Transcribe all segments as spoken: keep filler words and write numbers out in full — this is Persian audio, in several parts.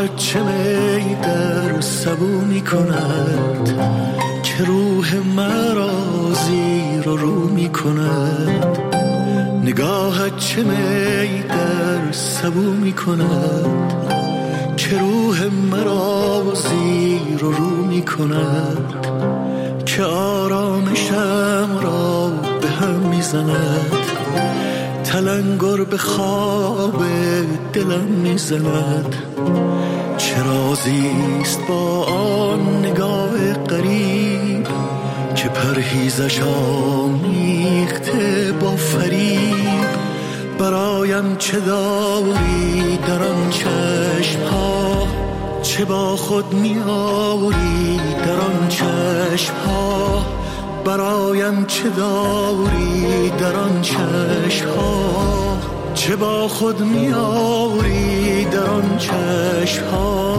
نگاهت چه می در سبو می کند که روح مرا زیر و رو می کند. نگاهت چه می در سبو می کند که روح مرا زیر و رو می کند. که آرامشم را به هم می زند، تلنگر به خواب دلم می زند. چه رازیست با آن نگاه غریب که پرهیزش آمیخته با فریب. برایم چه داری در آن چشم ها، چه با خود می آوری در آن چشم ها. برایم چه داری در آن چشم ها، چه با خود می آوری در آن چشم ها.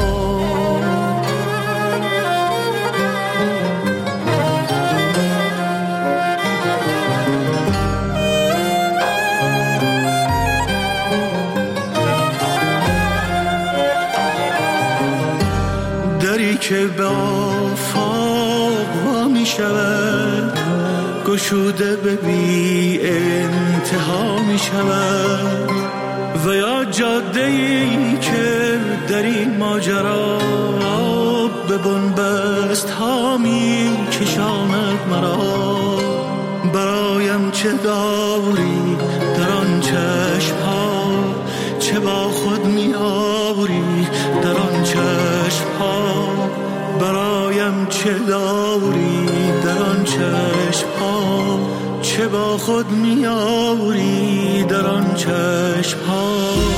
دری که به آفاق وا می شود، گشوده به بی انتها می شود. و یا جاده ای که در این ماجرا به بنبست ها می کشاند مرا. برایم چه داری در آن چشم ها، چه با خود می آوری در آن چشم ها. برایم چه داری در آن چشم ها، چه با خود می آوری در آن چشم ها.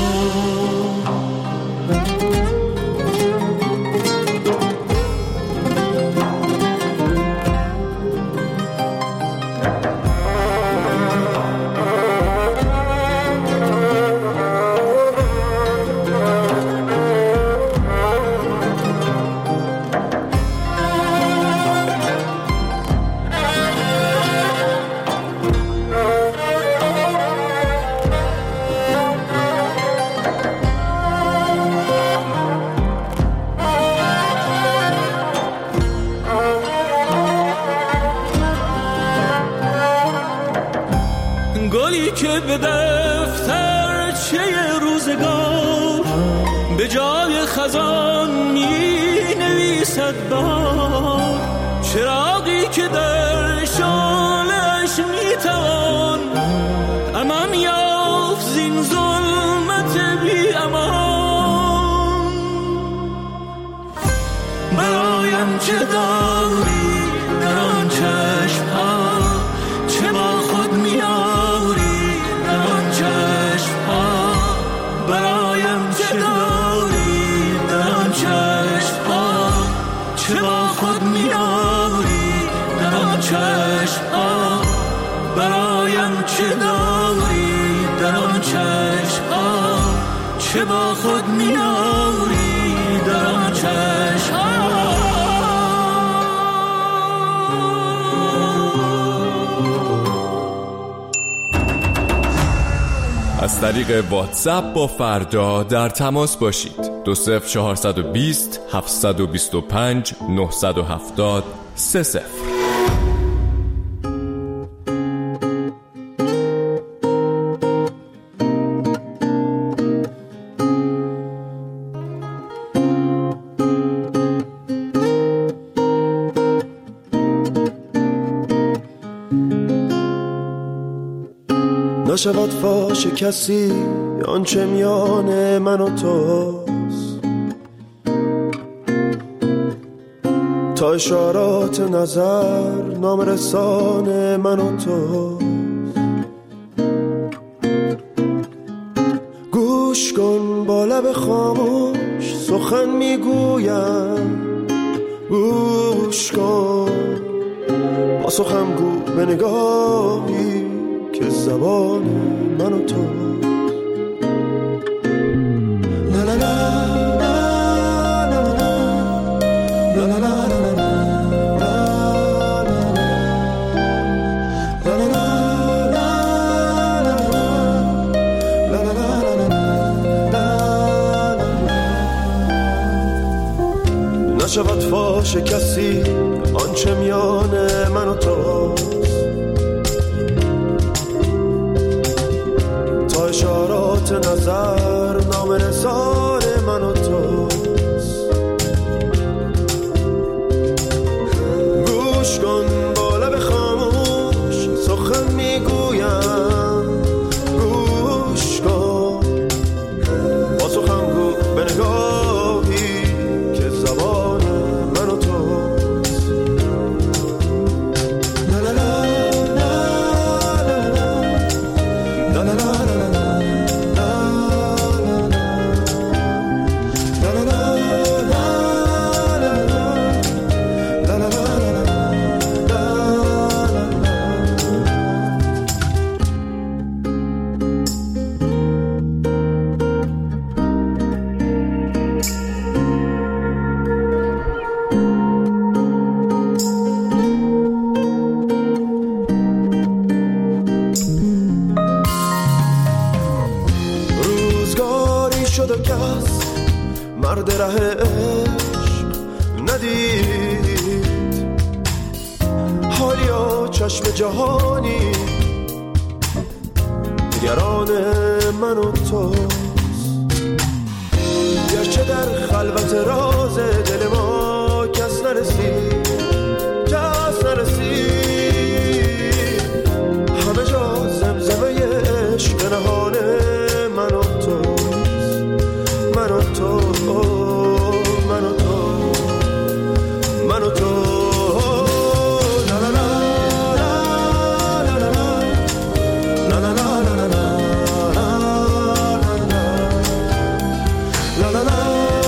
گلی که به دفترچه روزگار به جای خزان می نویسد بهار. چراغی که در شعله‌اش می توان امان یافت زین ظلمت بی امان. برایم چه داری در آن چشم ها، چه با خود می آوری در آن چشم ها. برایم چه داری در آن چشم ها، چه با خود می آوری در آن چشم ها. برایم چه داری در آن چشم ها، چه با خود می آوری در آن چشم ها. از طریق واتساپ با فردا در تماس باشید. دو صفر چهارصد و بیست هفتصد و بیست و پنج نهصد و هفتاد سه صفر. نشود فاش کسی آنچه میان من و توست، تا اشارات نظر نام رسان من و توست. گوش کن با لب خاموش سخن میگویم، گوش کن با سخن گو به نگاهی که زبان من و تو. لا لا لا فاش کسی آنچه میان من و توست، تا اشارات نظر نام نثار من و توست. گوش کن با لب خاموش سخن میگویم، گوش کن با سخن گو به نگاهی که زبان من و توست. لا لا لا لا لا لا لا شد و کس مرد ره عشق ندید، حالیا چشم جهانی نگران من و توست. گرچه در خلوت راز دل ما کس نرسید، کس نرسید، همه جا زمزمه عشق نهان من و توست. من و تو، من و تو، من و تو. لا لا لا لا لا لا لا لا لا لا لا لا.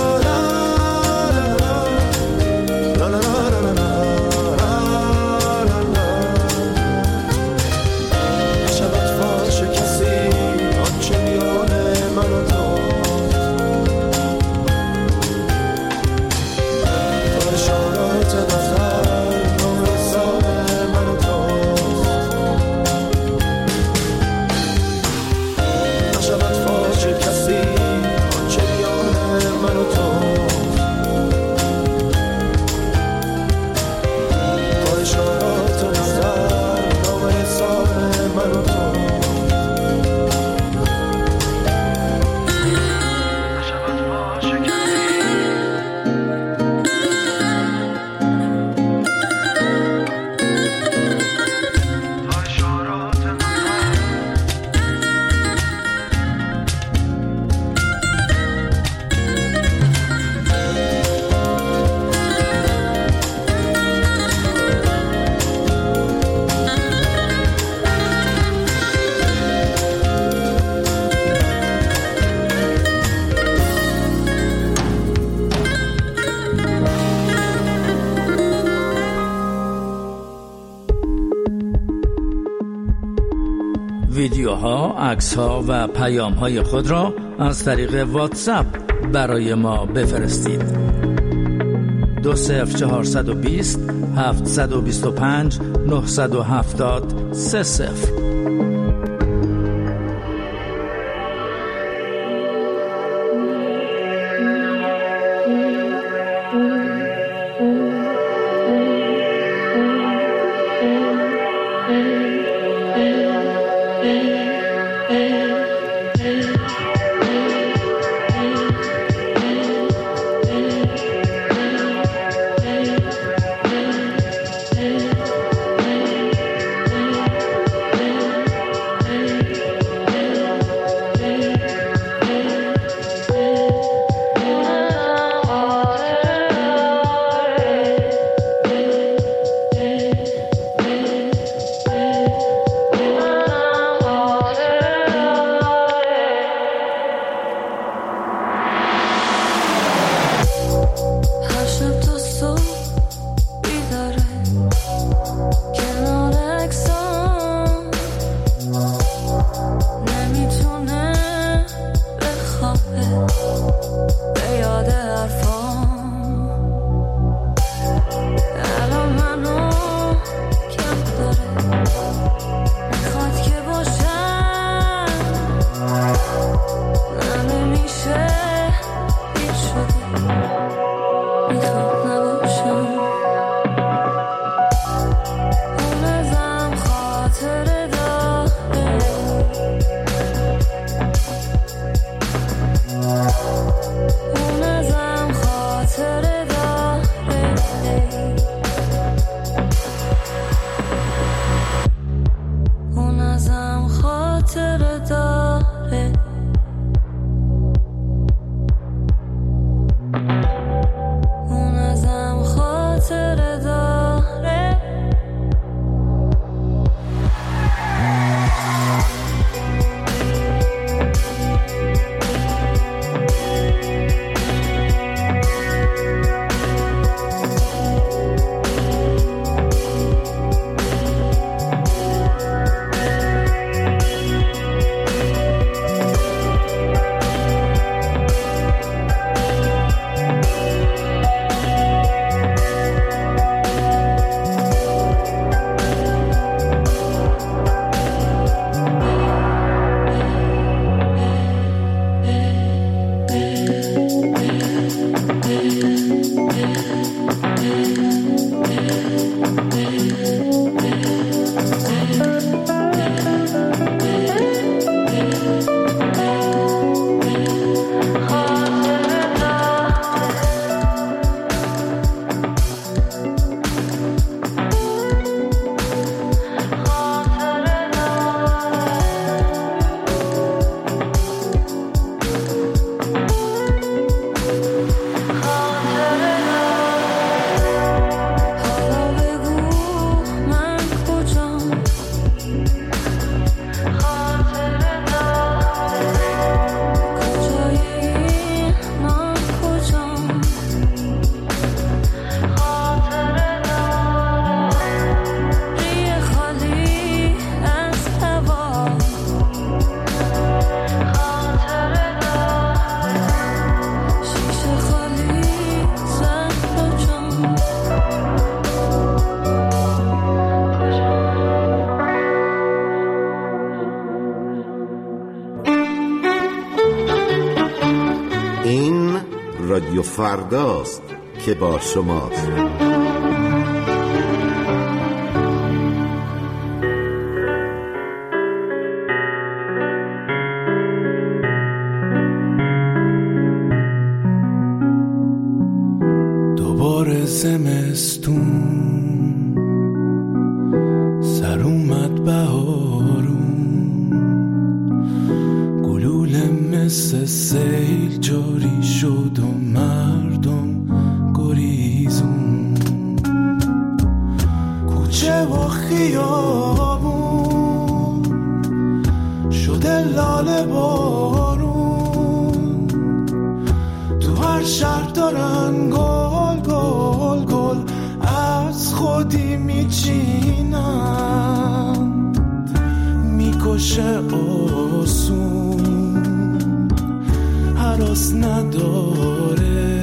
ویدیوها، عکس‌ها و پیام‌های خود را از طریق واتساپ برای ما بفرستید. دو صفر چهارصد و بیست هفتصد و بیست و پنج نهصد و هفتاد سه صفر. فرداست که با شماست. دوباره زمستون سر اومد بهارون، گلوله مثل سیل جاری شد و مردم گریزون، کوچه و خیابون شده لاله بارون، تو هر شهر دارن گل گل گل از خودی میچینن، میکشه آسون هراس نداره،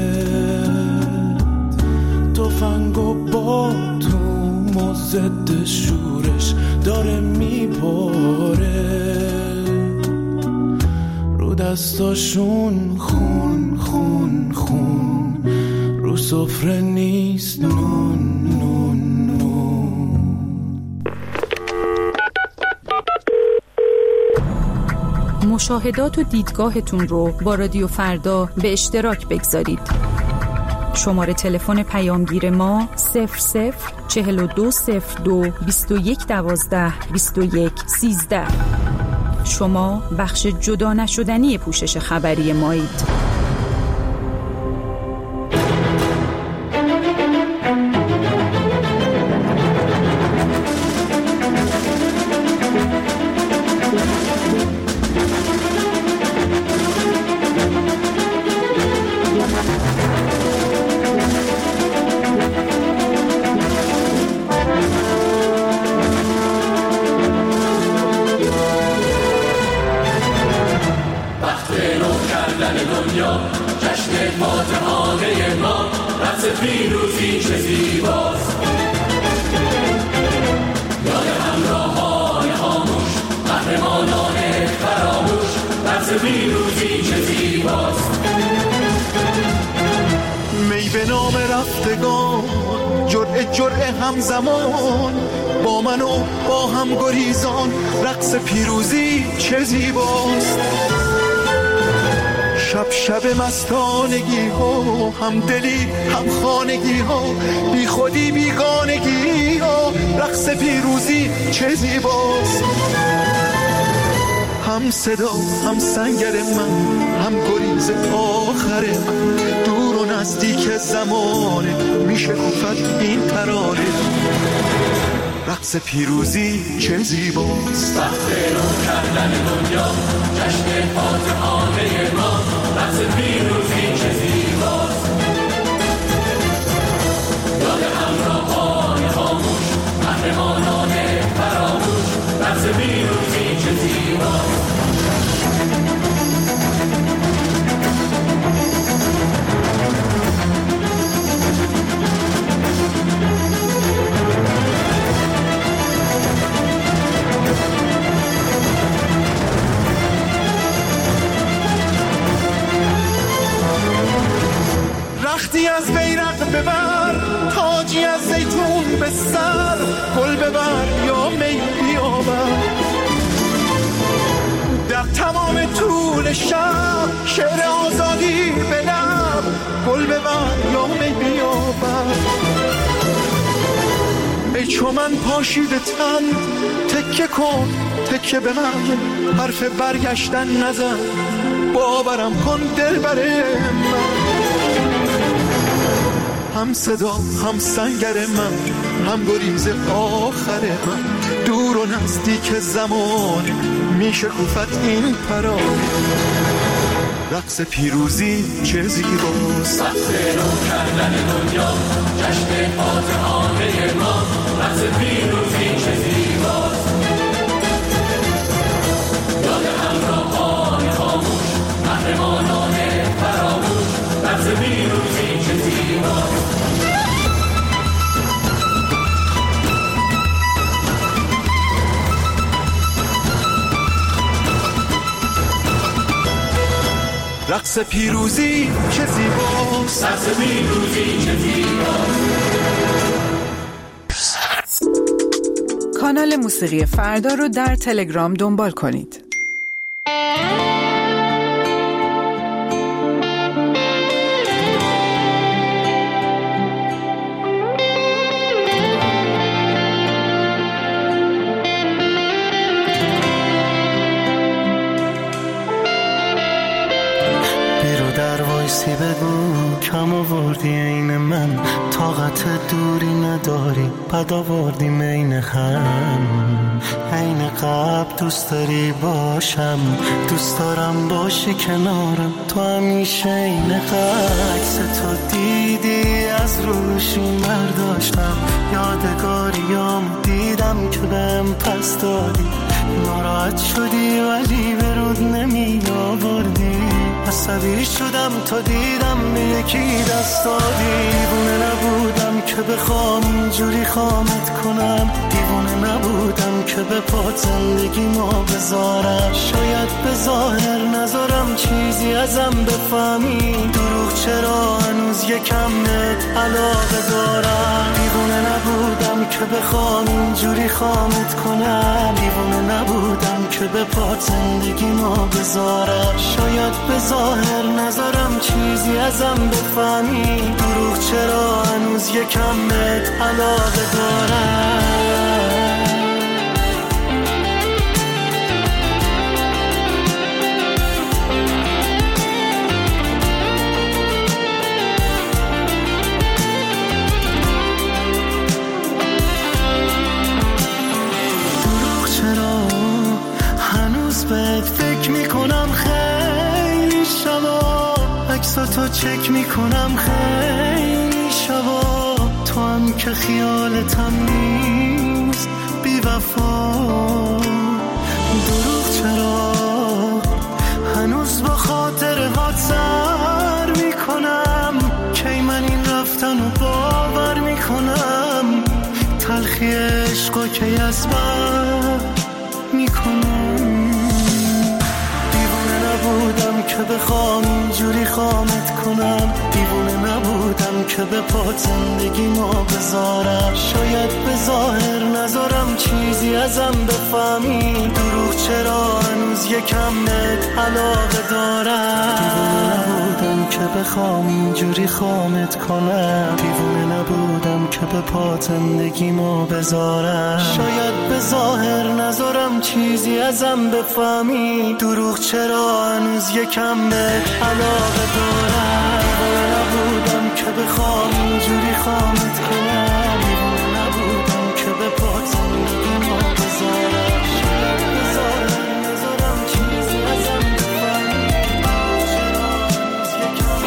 تفنگ و باتون و ضد شورش داره میباره، رو دستاشون خون خون خون، رو سفره نیست نون نون نون. مشاهدات و دیدگاهتون رو با رادیو فردا به اشتراک بگذارید. شماره تلفن پیامگیر ما صفر صفر چهل و دو صفر دو بیست و یک دوازده بیست و یک سیزده. شما بخش جدا نشدنی پوشش خبری مایید. می به نام رفتگان جرعه جرعه همزمان، با من و با هم گریزان رقص پیروزی چه زیباست. شب شب مستانگی ها، هم دلی هم خانگی ها، بی خودی بیگانگی ها، رقص پیروزی چه زیباست. هم صدا هم سنگر من، هم گریز آخر من، دور و نزدیک زمانه میشه گفت این ترانه، رقص پیروزی چه زیباست. وقت رو کردن دنیا جشن فاتحانه ما، رقص پیروزی چه زیباست. یاد همراهان خاموش، قهرمانان فراموش، رقص پیروزی چه زیباست. رختی از بیرق ببر، تاجی از زیتون به سر، گل ببر یا می بیاور، در تمام طول شب شعر آزادی به لب، گل ببر یا می بیاور. ای چو من پاشیده تن تکه کن تکه به من، حرف برگشتن نزن باورم کن دل بره من. هم صدا هم سنگر من، هم گریز آخر من، دور و نزدیک زمان میشه گفت این پرانه، رقص پیروزی چه زیباست. وقت رو کردن دنیا جشن فاتحانه ما، رقص پیروزی چه زیباست. یاد همراهان خاموش، قهرمانان فراموش، رقص پیروزی چه زیباست. رقص پیروزی چه زیباست، رقص پیروزی چه زیباست. کانال موسیقی فردا رو در تلگرام دنبال کنید. بگو کم آوردی این من، طاقت دوری نداری، بد آوردی مین هم. عین قبل دوست داری باشم، دوست دارم باشی کنارم، تو همیشه این عکس تو دیدی از روشون برداشتم، یادگاریام دیدم که بهم پس دادی، ناراحت شدی ولی برود نمی آوردی، عصبی شدم تا دیدم به یکی دست دادی. دیوونه نبودم که بخوام اینجوری خامت کنم، دیوونه نبودم که به پات زندگی ما بذارم، شاید به ظاهر نذارم چیزی ازم بفهمی، دروغ چرا هنوز یکم بهت علاقه دارم. دیوونه نبودم که بخوام اینجوری خامت کنم، دیوونه نبودم که به پات زندگی ما بذارم، شاید به ظاهر نذارم چیزی ازم بفهمی، دروغ چرا هنوز یکم بهت علاقه دارم. دروغ چرا هنوز بهت فکر میکنم، خیلی شبا عکساتو چک میکنم، خیلی شبا تو هم که خیالتم نیست بی وفا. دروغ چرا هنوز با خاطر هات سر میکنم، کی من این رفتن رو باور میکنم، تلخی عشقا کی از بر میکنم. نبودم که بخوام اینجوری خامت کنم، دیوونه نبودم که به پات زندگی ما بذارم، شاید به ظاهر نذارم چیزی ازم بفهمی، دروغ چرا هنوز یکم بهت علاقه دارم. دیوونه نبودم که بخوام اینجوری خامت کنم، دیوونه نبودم که به پات زندگی ما بذارم، شاید به ظاهر نذارم چیزی ازم بفهمی، دروغ چرا هنوز یکم بهت علاقه دارم. دیوونه نبودم که بخوام اینجوری خامت کنم، دیوونه نبودم که به پات زندگی ما بذارم، شاید به ظاهر نذارم چیزی ازم بفهمی، چرا هنوز یکم.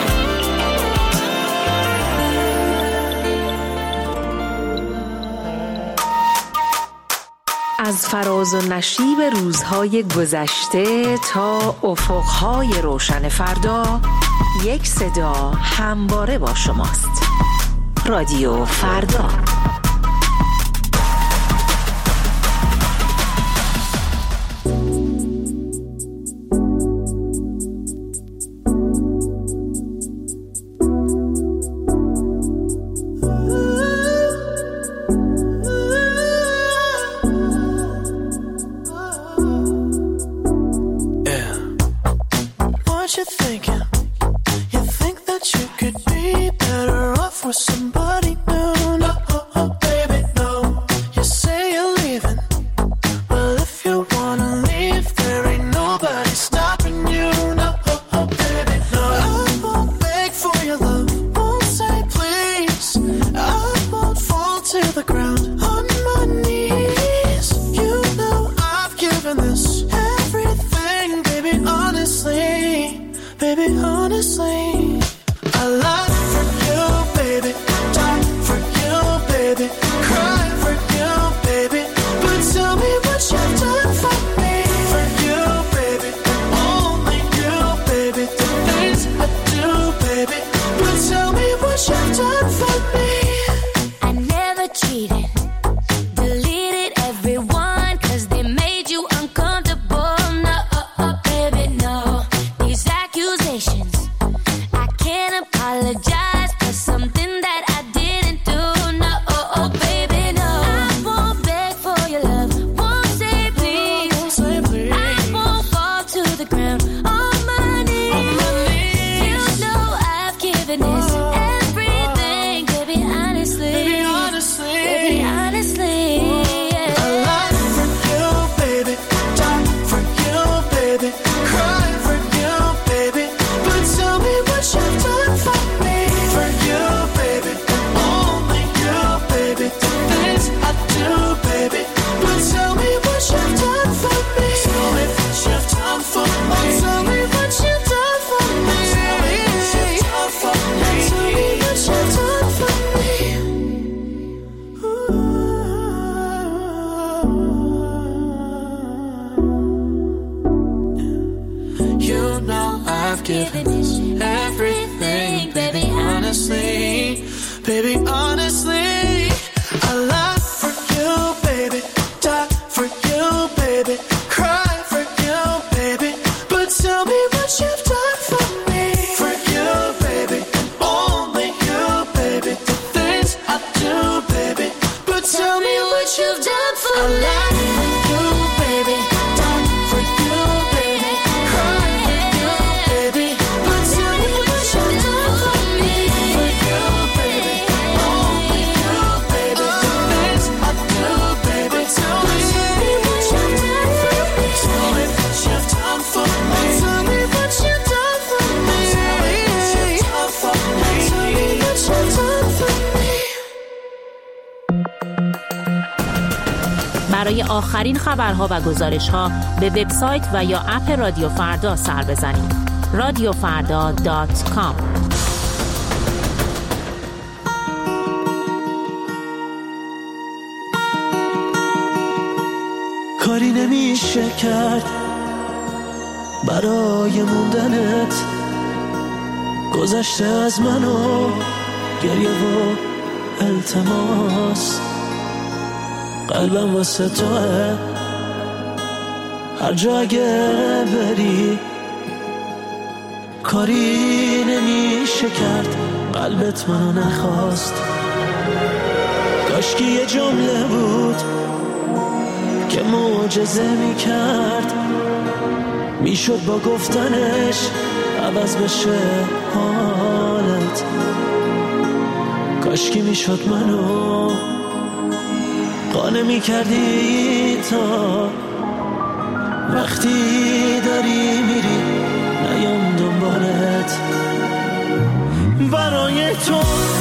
از فراز و نشیب روزهای گذشته تا افقهای روشن فردا، یک صدا همواره با شماست. رادیو فردا. give everything, baby, honestly, baby, honestly. I lie for you, baby, die for you, baby, cry for you, baby, but tell me what you've done for me. For you, baby, and only you, baby, the things I do, baby, but tell me what you've done for me. I lie for you, baby, die for you, baby, cry for you, baby, but tell me what you've done for me. For you, baby, only you, baby, the things I do, baby, tell me what you've done for me. Tell me what you've done for me. Tell me what you've done for me. Tell me what you've done for me. Tell me what you've done for me. برای آخرین خبرها و گزارش‌ها به وبسایت و یا اپ رادیو فردا سر بزنید. رادیو فردا دات کام. کاری نمیشه کرد برای موندنت، گذشته از منو گریه و التماس، قلبم واسه توه هر جا اگه بری، کاری نمیشه کرد قلبت منو نخواست. کاشکی یه جمله بود که معجزه میکرد، میشد با گفتنش عوض بشه حالت. کاشکی میشد منو قانع میکردی تا وقتی داری میری نیام دنبالت. برای تو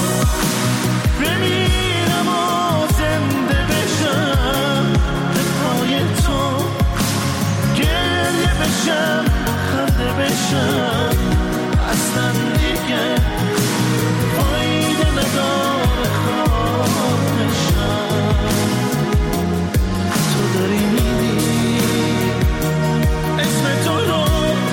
بمیرم و زنده بشم، به پای تو گریه بشم خنده بشم، اصلا دیگه فایده نداره خواهشم. تو داری میری اسم تو رو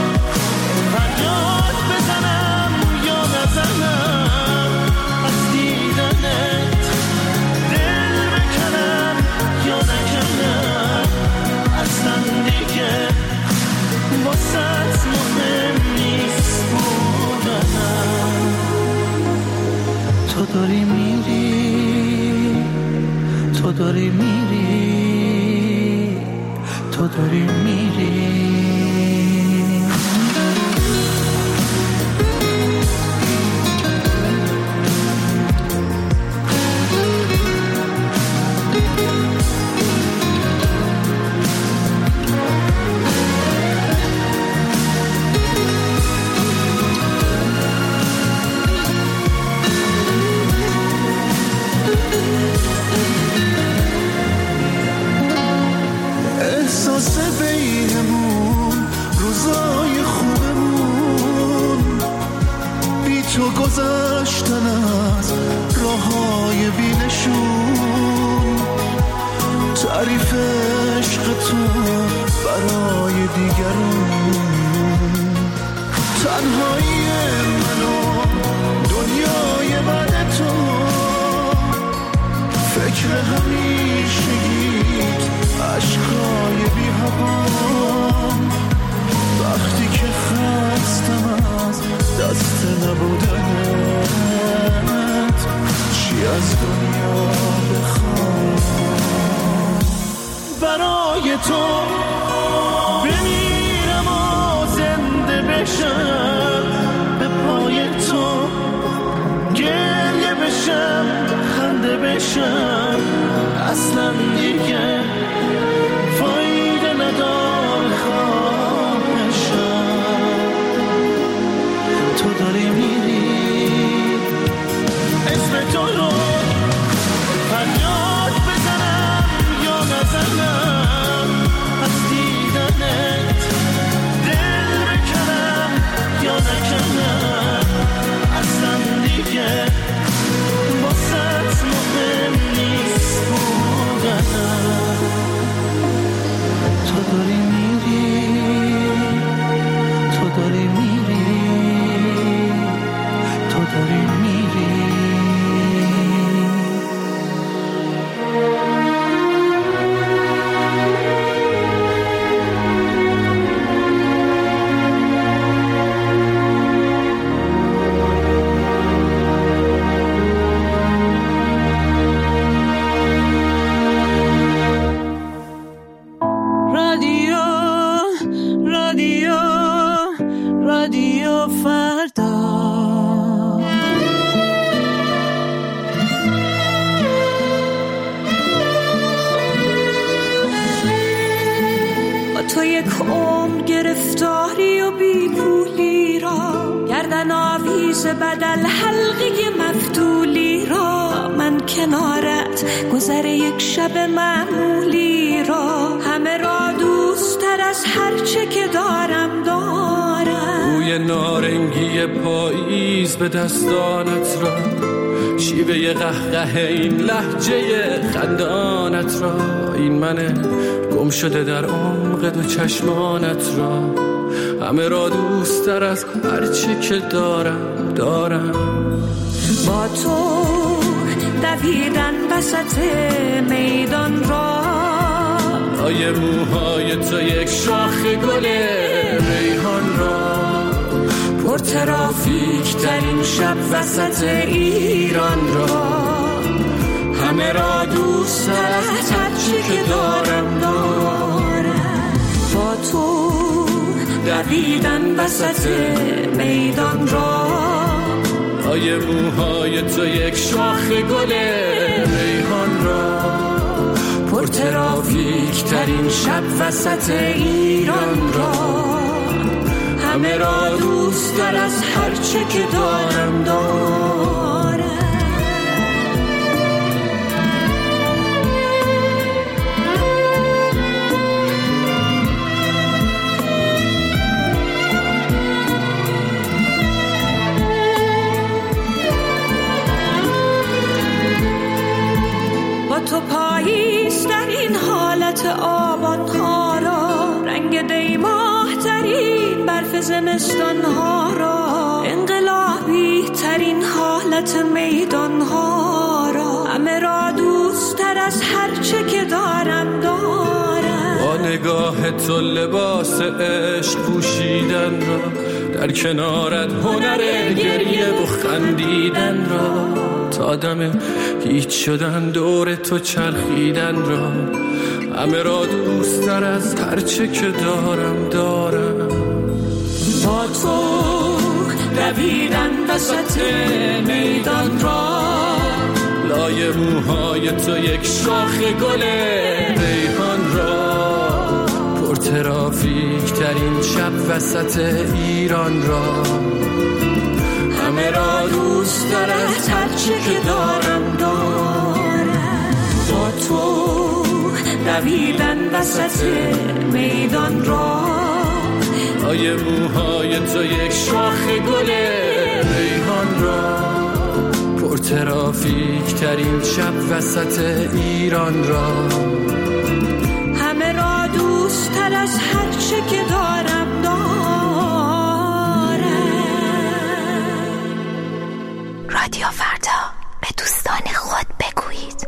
فریاد بزنم یا نزنم، از دیدنت دل بکنم یا نکنم، اصلا دیگه واسه مهم نیست بودنم. تو داری میری، تو داری میری، تو داری میری. احساس بینمون روزای خوبمون، بی تو گذشتن از راههای بینشون، تعریف عشق تو برای دیگرون، تنهایی منو دنیای بعد تو، فکر همیشگیت عشقای بی هوام، وقتی که خستم از دست نبودنت، چی از دنیا بخوام. برای تو بمیرم و زنده بشم، به پای تو گریه بشم خنده بشم، اصلا دیگه فایده نداره خواهشم. تو داری میری اسم تو رو فریاد بزنم یا نزنم، از دیدنت دل بکنم یا نکنم، اصلا دیگه واسه مهم نیست تو یک عمر گرفتاری و بی پولی را، گردن آویز بدل حلقه مفتولی را، من کنارت گذر یک شب معمولی را، همه را دوست تر از هرچه که دارم دارم. بوی نارنگی پاییز به دستانت را، شیوه قهقه این لهجه خندانت را، این من گم شده در عمق دو چشمانت را، همه را دوست تر از هرچی که دارم دارم. با تو دویدن وسط میدان را، آیه موهای تو یک شاخ گل ریحان را، پر ترافیک ترین شب وسط ایران را، همه را دوست تر از هرچی که دارم دارم. با تو دویدن وسط میدان را، آیه موهای تو یک شاخ گل ریحان را، پر ترافیک ترین شب وسط ایران را، همه را دوست تر از هرچه که دارم دارم. با تو پاییز در این حالت آبان ها را، رنگ دیماه ترین برف زمستان ها را، انقلابی ترین حالت میدان ها را، همه را دوست تر از هرچه که دارم دارم. با نگاه تو لباس عشق پوشیدن را، در کنارت هنر گریه و خندیدن را، تا دم هیچ شدن دور تو چرخیدن را، همه را دوست تر از هرچه که دارم دارم. با تو دویدن وسط میدان را، لای موهای تو یک شاخ گل ریحان را، پر ترافیک ترین شب وسط ایران را، همه را دوست تر از هرچه که دارم دارم. با تو دویدن وسط میدان را، آیه موهای تو یک شاخ گل ریحان را، پر ترافیک ترین شب وسط ایران را، همه را دوست تر از هرچه که دارم دارم. رادیو فردا، به دوستان خود بگویید.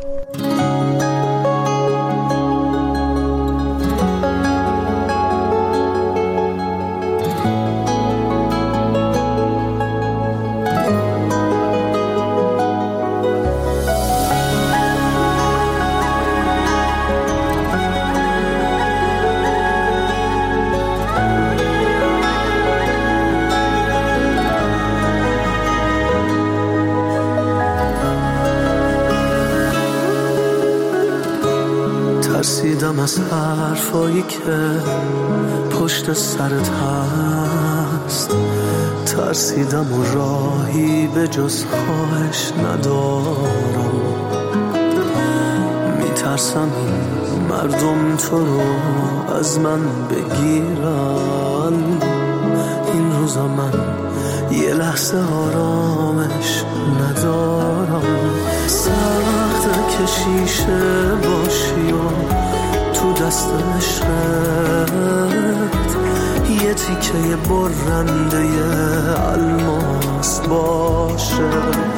ترسیدم از حرفایی که پشت سرت هست، ترسیدم و راهی به جز خواهش ندارم، میترسم این مردم تو رو از من بگیرن، این روزا من یه لحظه آرامش ندارم. سخت کشیشه باشی و تو دست عشقت یه تیکه برنده الماس باشه.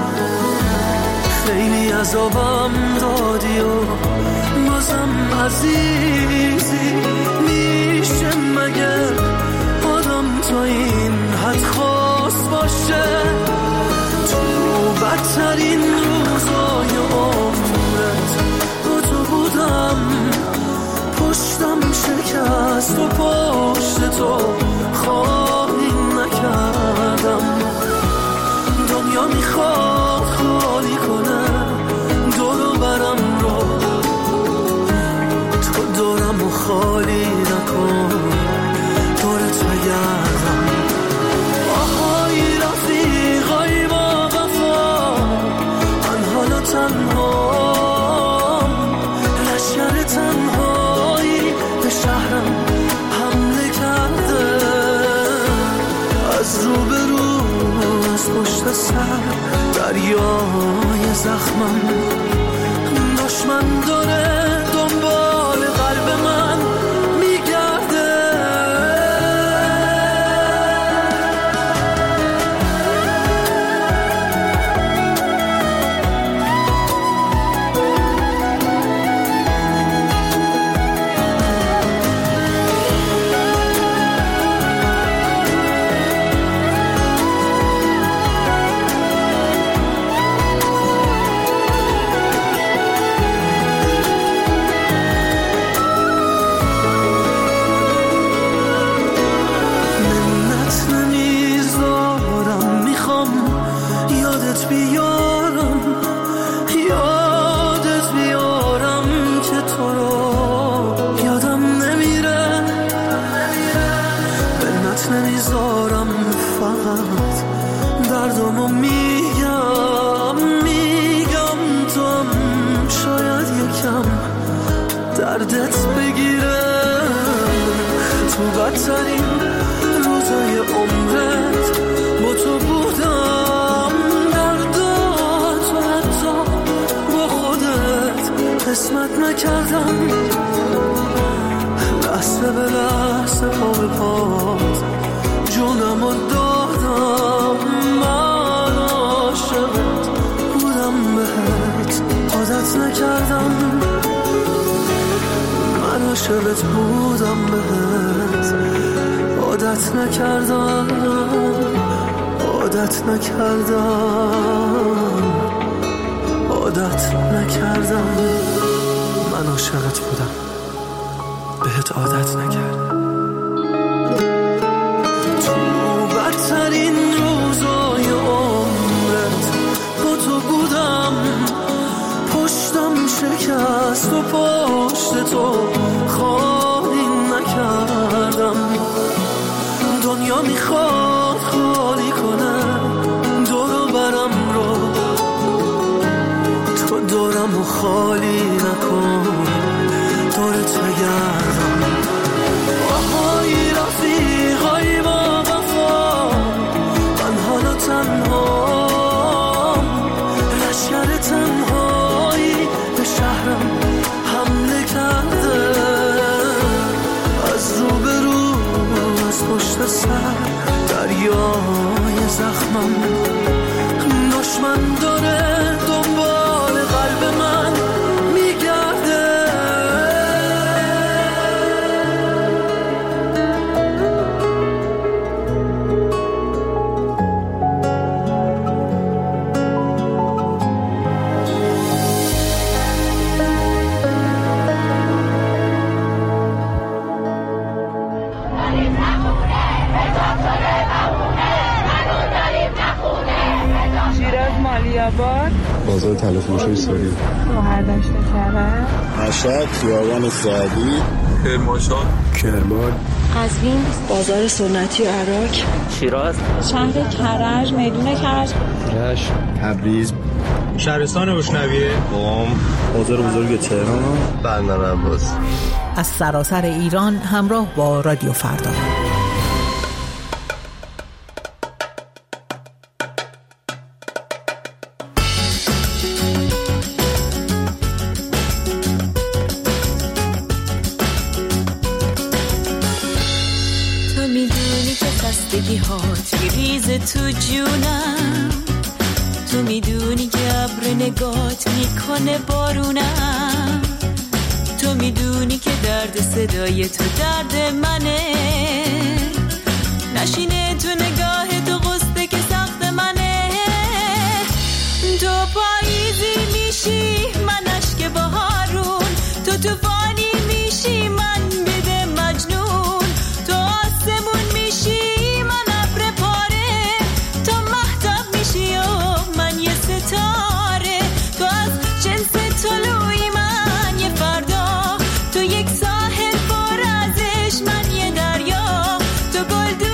خیلی عذابم دادی و بازم عزیزی، میشه مگه آدم تا این حد خواست باشه؟ تو بدترین روزای عمرت با تو بودم، پشتم شکست و پشت تو خواهی نکردم. دنیا میخواد خالی کنه دورو برم رو، تو دورم و خالی نکن. بگردم. آهای رفیقای با وفا، من حالا تنهام، لشکر تنهایی به شهرم حمله کرده. از رو به رو، از پشت سر، دریای زخمم، دشمن داره دنبال قلب من میگرده. دردمو میگم میگم توم شاید یکم دردت بگیره. تو بدترین روزای عمرت با تو بودم، درداتو حتی با خودت قسمت نکردم. لحظه به لحظه پا به پات جونمو دادم. من عاشقت بودم، بهت عادت نکردم. من عاشقت بودم، بهت عادت نکردم. عادت نکردم. عادت نکردم. من عاشقت بودم، بهت عادت نکردم. بدترین روزای عمرت با تو بودم، پشتم شکست و پشت تو خالی نکردم. دنیا میخواد خالی کنه دورو برم رو، تو دورمو خالی نکن، دورت بگردم. آهای رفیقای با تنهام، لشکر تنهایی به شهرم حمله کرده. از رو به رو، از پشت سر، دریای زخمم، دشمن داره دنبال قلب من میگرده. بازار تلفروشی سوری، مهردشت کرد، مشهد، خیابان سعدی، کرمانشاه، کرمان، قزوین، بازار سنتی عراق، شیراز، شهر کرج، میدون کرج، رشت، تبریز، شهرستان روشنویه، قم، بازار بزرگ تهران، بندر عباس. از سراسر ایران همراه با رادیو فردا. تو جونم، تو میدونی که ابر نگات میکنه بارونم، تو میدونی که درد صدای تو درد منه، نشینه تو نگاه تو غصه که سخت منه. تو پاییزی میشی من اشک بهارون، تو توفانی میشی من بده مجنون، تو آسمون میشی تو از جنس طلوعی من یه فردا، تو یک ساحل پر ازش من یه دریا، تو گل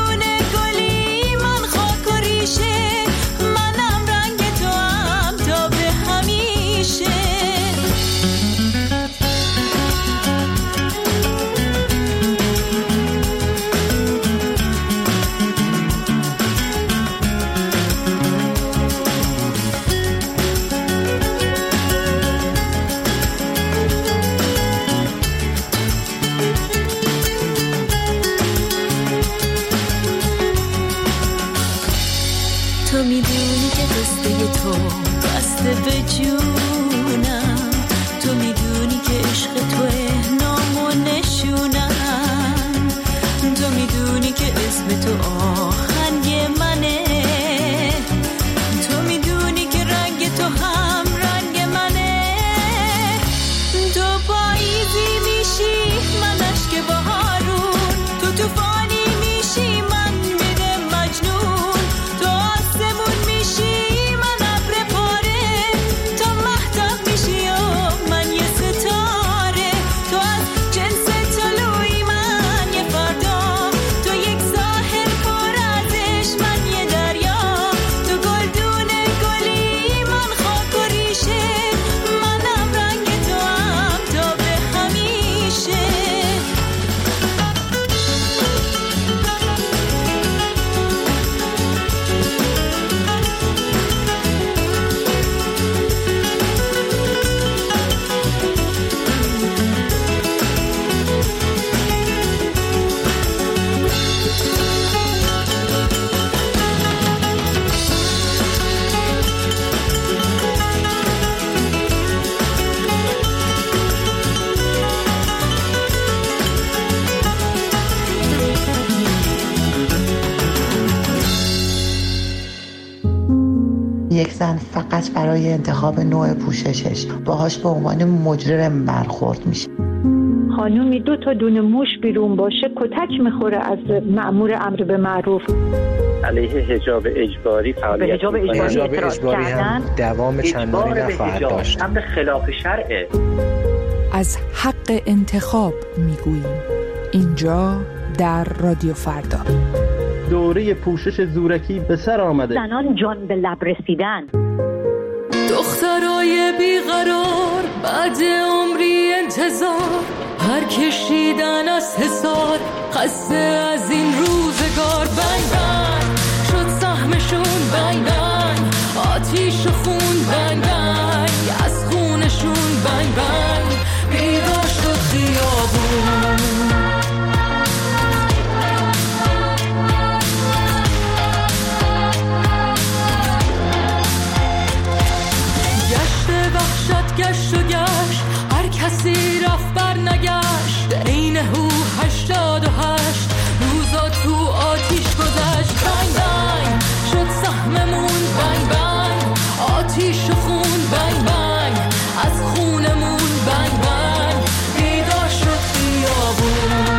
یک زن فقط برای انتخاب نوع پوششش باهاش به عنوان مجرم برخورد میشه. خانومی دو تا دونه موش بیرون باشه کتک میخوره از مأمور امر به معروف. علیه حجاب اجباری فعالیت به حجاب اجباری, حجاب اجباری هم دوام چندانی نخواهد داشت. امر خلاف شرعه. از حق انتخاب میگوییم اینجا در رادیو فردا. دوره پوشش زورکی به سر آمده. زنان جان به لب رسیدن. دخترای بیقرار بعد عمری انتظار هر کشیدن از حصار خسته از این روزگار. بنگ بنگ شد سهمشون، بنگ بنگ آتیش و خون، بنگ بنگ از خونشون، بنگ بنگ بیدار شد خیابون. گشت و گشت هر کسی رفت بر نگشت، عین هو هشتاد و هشت روزا تو آتیش گذشت. بنگ بنگ شد سهممون، بنگ بنگ آتیش و خون، بنگ بنگ از خونمون، بنگ بنگ بیدار شد خیابون.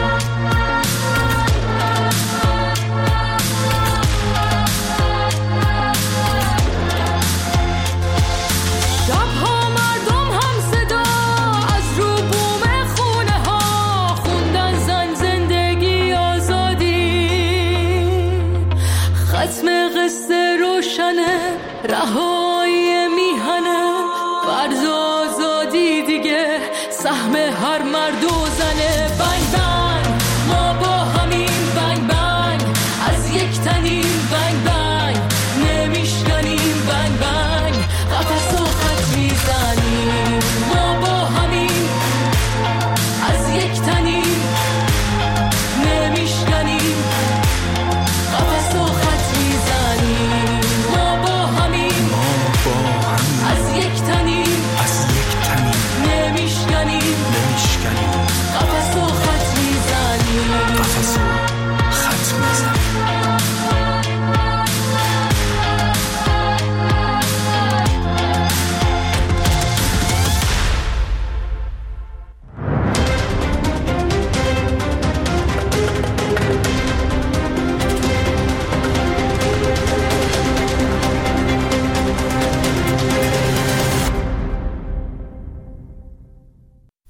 رهایی میهنه فرض آزادی دیگه سهم هر مرد و زنه. بنگ بنگ